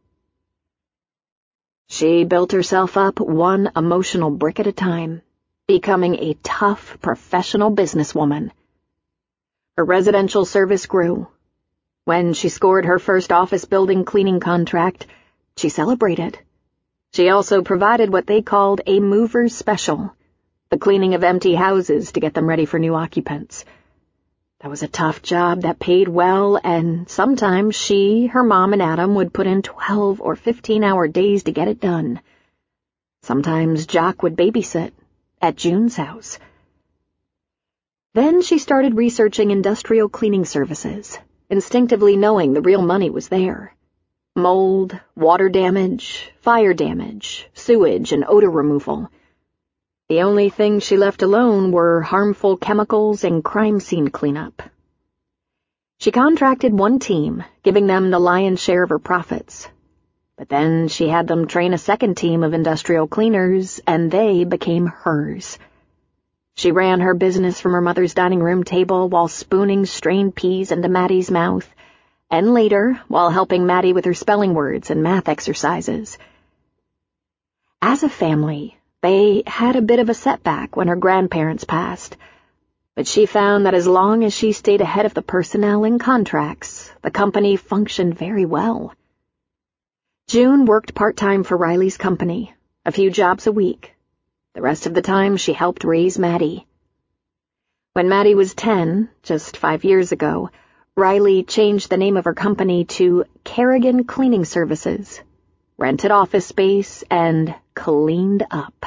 She built herself up one emotional brick at a time, becoming a tough, professional businesswoman. Her residential service grew. When she scored her first office building cleaning contract, she celebrated. She also provided what they called a mover's special, the cleaning of empty houses to get them ready for new occupants. That was a tough job that paid well, and sometimes she, her mom, and Adam would put in 12 or 15-hour days to get it done. Sometimes Jock would babysit at June's house. Then she started researching industrial cleaning services, instinctively knowing the real money was there. Mold, water damage, fire damage, sewage, and odor removal. The only things she left alone were harmful chemicals and crime scene cleanup. She contracted one team, giving them the lion's share of her profits. But then she had them train a second team of industrial cleaners, and they became hers. She ran her business from her mother's dining room table while spooning strained peas into Maddie's mouth, and later while helping Maddie with her spelling words and math exercises. As a family, they had a bit of a setback when her grandparents passed, but she found that as long as she stayed ahead of the personnel and contracts, the company functioned very well. June worked part-time for Riley's company, a few jobs a week. The rest of the time she helped raise Maddie. When Maddie was 10, just 5 years ago, Riley changed the name of her company to Kerrigan Cleaning Services, rented office space, and cleaned up.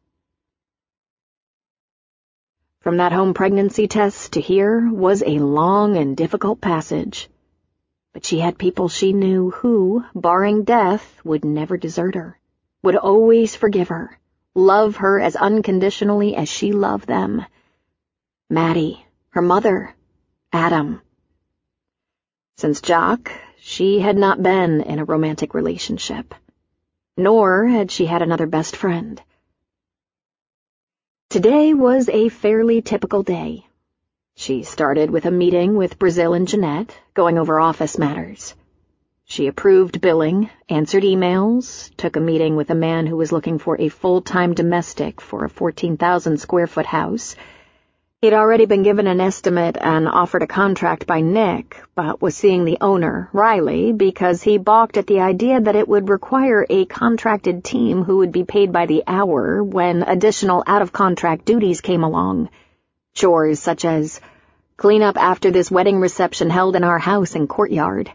From that home pregnancy test to here was a long and difficult passage. But she had people she knew who, barring death, would never desert her, would always forgive her, love her as unconditionally as she loved them. Maddie, her mother, Adam. Since Jock, she had not been in a romantic relationship, nor had she had another best friend. Today was a fairly typical day. She started with a meeting with Brazil and Jeanette, going over office matters. She approved billing, answered emails, took a meeting with a man who was looking for a full-time domestic for a 14,000-square-foot house. He'd already been given an estimate and offered a contract by Nick, but was seeing the owner, Riley, because he balked at the idea that it would require a contracted team who would be paid by the hour when additional out-of-contract duties came along. Chores such as clean up after this wedding reception held in our house and courtyard.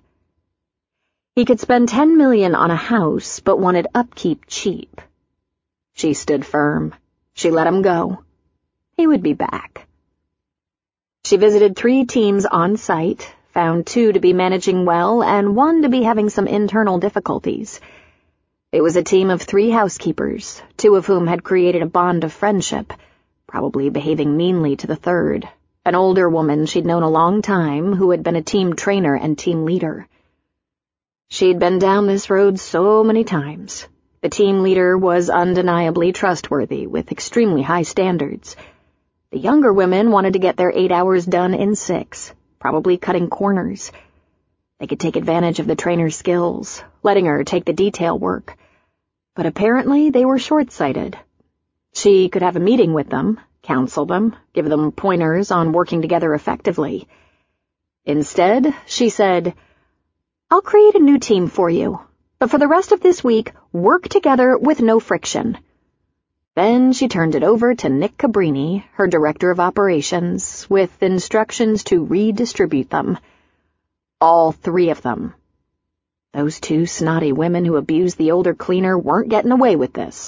He could spend $10 million on a house, but wanted upkeep cheap. She stood firm. She let him go. He would be back. She visited 3 teams on site, found 2 to be managing well and 1 to be having some internal difficulties. It was a team of 3 housekeepers, 2 of whom had created a bond of friendship, probably behaving meanly to the third, an older woman she'd known a long time who had been a team trainer and team leader. She'd been down this road so many times. The team leader was undeniably trustworthy, with extremely high standards. The younger women wanted to get their 8 hours done in 6, probably cutting corners. They could take advantage of the trainer's skills, letting her take the detail work. But apparently they were short-sighted. She could have a meeting with them, counsel them, give them pointers on working together effectively. Instead, she said, "I'll create a new team for you, but for the rest of this week, work together with no friction." Then she turned it over to Nick Cabrini, her director of operations, with instructions to redistribute them. All 3 of them. Those 2 snotty women who abused the older cleaner weren't getting away with this.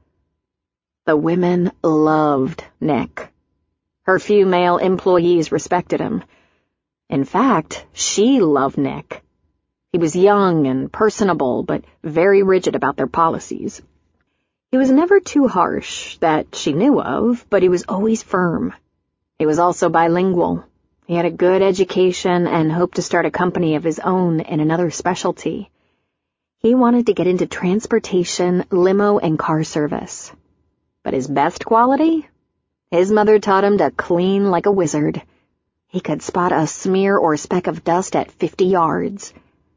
The women loved Nick. Her few male employees respected him. In fact, she loved Nick. He was young and personable, but very rigid about their policies. He was never too harsh, that she knew of, but he was always firm. He was also bilingual. He had a good education and hoped to start a company of his own in another specialty. He wanted to get into transportation, limo, and car service. But his best quality? His mother taught him to clean like a wizard. He could spot a smear or speck of dust at 50 yards.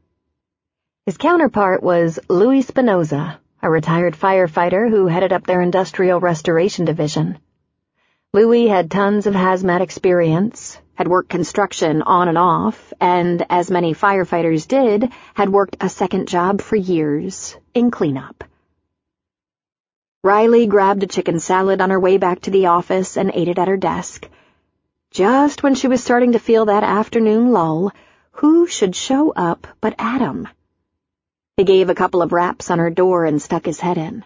His counterpart was Louis Spinoza, a retired firefighter who headed up their industrial restoration division. Louis had tons of hazmat experience, had worked construction on and off, and, as many firefighters did, had worked a second job for years, in cleanup. Riley grabbed a chicken salad on her way back to the office and ate it at her desk. Just when she was starting to feel that afternoon lull, who should show up but Adam? He gave a couple of raps on her door and stuck his head in.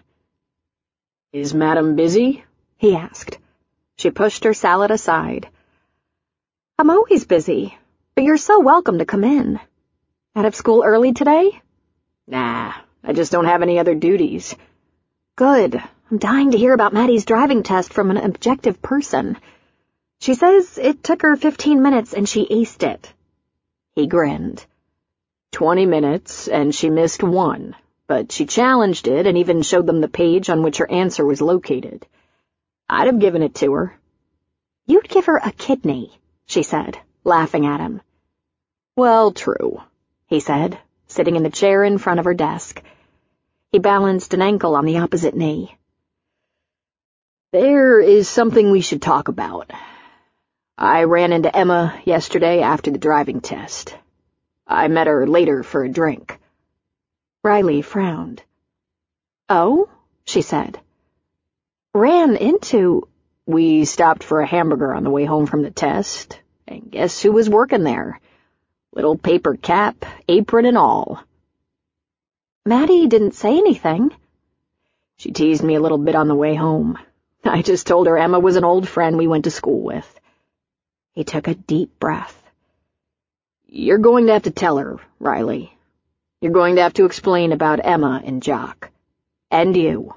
"Is Madam busy?" he asked. She pushed her salad aside. "I'm always busy, but you're so welcome to come in. Out of school early today?" "Nah, I just don't have any other duties." "Good. I'm dying to hear about Maddie's driving test from an objective person. She says it took her 15 minutes and she aced it." He grinned. 20 minutes, and she missed one, but she challenged it and even showed them the page on which her answer was located. I'd have given it to her. "You'd give her a kidney," she said, laughing at him. "Well, true," he said, sitting in the chair in front of her desk. He balanced an ankle on the opposite knee. "There is something we should talk about. I ran into Emma yesterday after the driving test. I met her later for a drink." Riley frowned. "Oh?" she said. "Ran into—" "We stopped for a hamburger on the way home from the test, and guess who was working there? Little paper cap, apron and all." "Maddie didn't say anything." "She teased me a little bit on the way home. I just told her Emma was an old friend we went to school with." He took a deep breath. "You're going to have to tell her, Riley. You're going to have to explain about Emma and Jock. And you."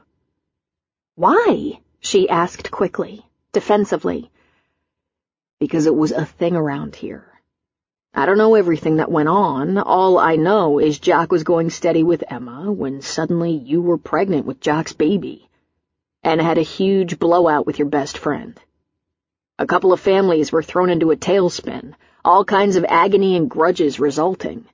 "Why?" she asked quickly, defensively. "Because it was a thing around here. I don't know everything that went on. All I know is Jock was going steady with Emma when suddenly you were pregnant with Jock's baby and had a huge blowout with your best friend. A couple of families were thrown into a tailspin, all kinds of agony and grudges resulting.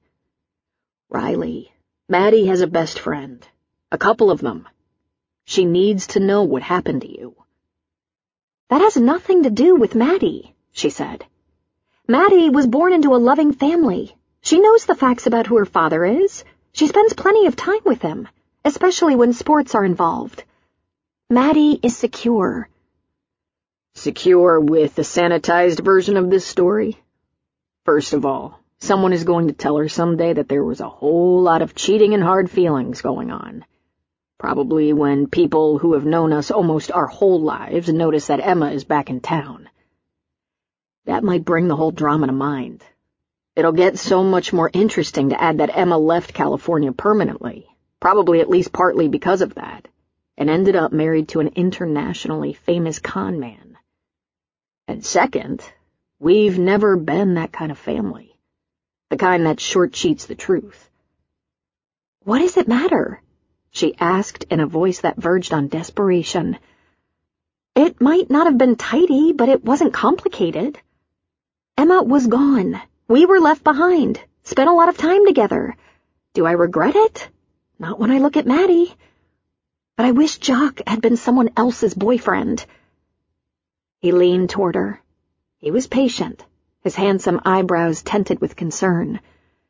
Riley, Maddie has a best friend, a couple of them. She needs to know what happened to you." "That has nothing to do with Maddie," she said. "Maddie was born into a loving family. She knows the facts about who her father is. She spends plenty of time with him, especially when sports are involved. Maddie is secure." "Secure with the sanitized version of this story? First of all, someone is going to tell her someday that there was a whole lot of cheating and hard feelings going on. Probably when people who have known us almost our whole lives notice that Emma is back in town. That might bring the whole drama to mind. It'll get so much more interesting to add that Emma left California permanently, probably at least partly because of that, and ended up married to an internationally famous con man. And second, we've never been that kind of family, the kind that short-cheats the truth." "What does it matter?" she asked in a voice that verged on desperation. "It might not have been tidy, but it wasn't complicated. Emma was gone. We were left behind, spent a lot of time together. Do I regret it? Not when I look at Maddie. But I wish Jock had been someone else's boyfriend." He leaned toward her. He was patient, his handsome eyebrows tinted with concern.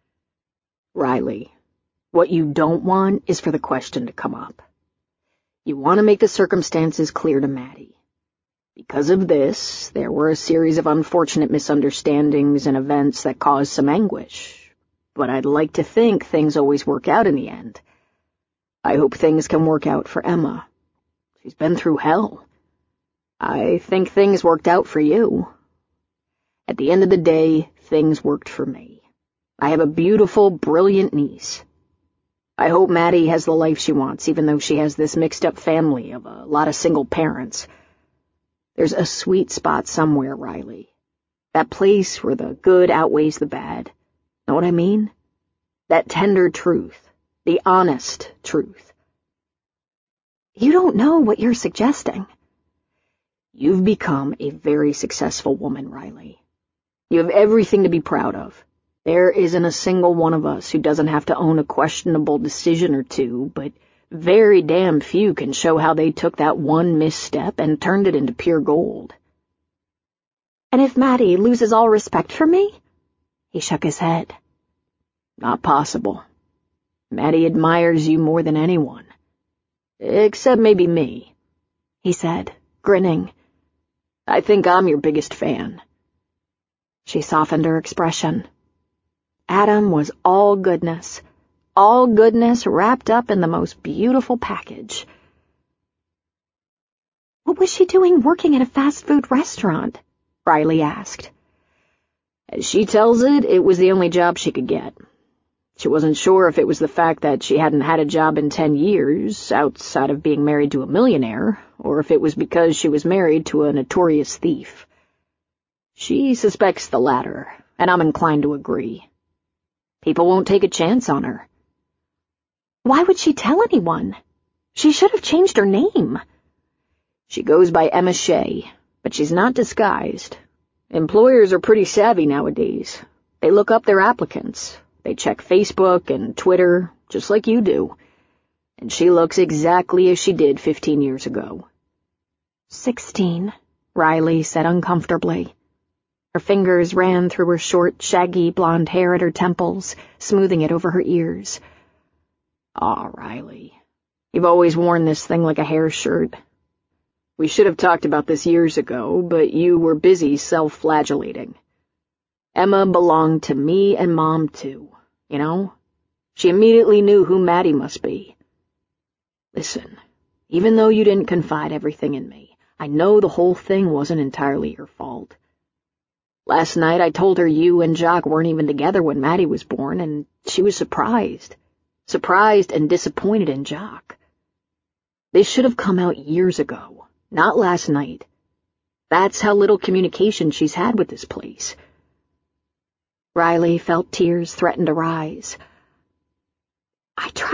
"Riley, what you don't want is for the question to come up. You want to make the circumstances clear to Maddie. Because of this, there were a series of unfortunate misunderstandings and events that caused some anguish. But I'd like to think things always work out in the end. I hope things can work out for Emma. She's been through hell. I think things worked out for you. At the end of the day, things worked for me. I have a beautiful, brilliant niece. I hope Maddie has the life she wants, even though she has this mixed-up family of a lot of single parents. There's a sweet spot somewhere, Riley. That place where the good outweighs the bad. Know what I mean? That tender truth. The honest truth." "You don't know what you're suggesting." "You've become a very successful woman, Riley. You have everything to be proud of. There isn't a single one of us who doesn't have to own a questionable decision or two, but very damn few can show how they took that one misstep and turned it into pure gold. And if Maddie loses all respect for me? He shook his head. Not possible. Maddie admires you more than anyone. Except maybe me, he said, grinning. I think I'm your biggest fan. She softened her expression. Adam was all goodness wrapped up in the most beautiful package. What was she doing working at a fast food restaurant? Riley asked. As she tells it, it was the only job she could get. She wasn't sure if it was the fact that she hadn't had a job in 10 years, outside of being married to a millionaire, or if it was because she was married to a notorious thief. She suspects the latter, and I'm inclined to agree. People won't take a chance on her. Why would she tell anyone? She should have changed her name. She goes by Emma Shea, but she's not disguised. Employers are pretty savvy nowadays. They look up their applicants. They check Facebook and Twitter, just like you do. And she looks exactly as she did 15 years ago. 16, Riley said uncomfortably. Her fingers ran through her short, shaggy blonde hair at her temples, smoothing it over her ears. Aw, Riley, you've always worn this thing like a hair shirt. We should have talked about this years ago, but you were busy self-flagellating. Emma belonged to me and Mom, too, you know? She immediately knew who Maddie must be. Listen, even though you didn't confide everything in me, I know the whole thing wasn't entirely your fault. Last night I told her you and Jock weren't even together when Maddie was born, and she was surprised. Surprised and disappointed in Jock. This should have come out years ago, not last night. That's how little communication she's had with this place. Riley felt tears threaten to rise. I tried